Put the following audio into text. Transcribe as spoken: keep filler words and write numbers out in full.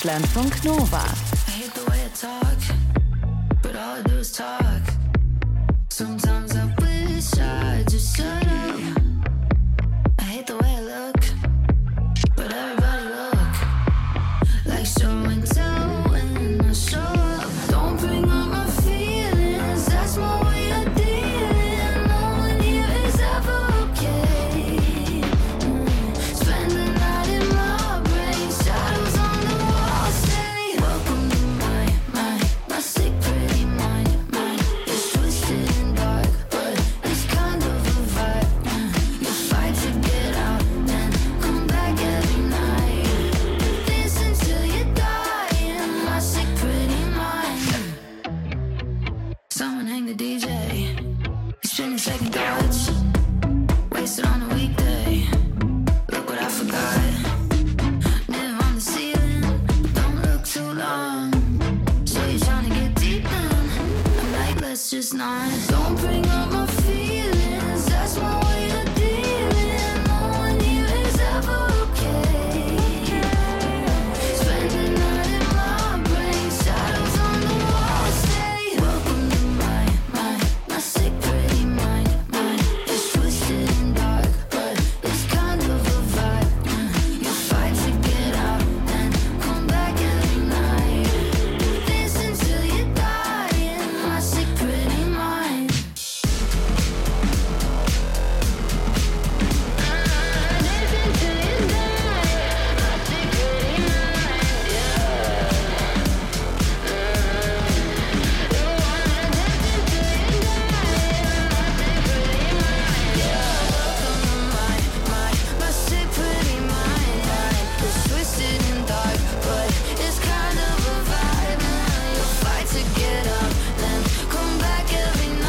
Deutschlandfunk Nova. I hate the way I talk, but all I do is talk. Sometimes I wish I just shut up. I hate the way I look, but everybody look like show and tell when I show up. Don't bring up my feelings, that's my way of dealing. No one here is ever okay. Mm. Spend the night in my brain, shadows on the wall say, welcome to my, my, my sick pretty mind, mind. It's twisted and dark, but it's kind of a vibe. Mm. You fight to get out, then come back every night. Listen till you die in my sick pretty mind. Someone hang the D J, he's spinning second thoughts. Wasted on a weekday, look what I forgot. Live on the ceiling, don't look too long. So you're trying to get deep in, I'm like, let's just not. Don't bring up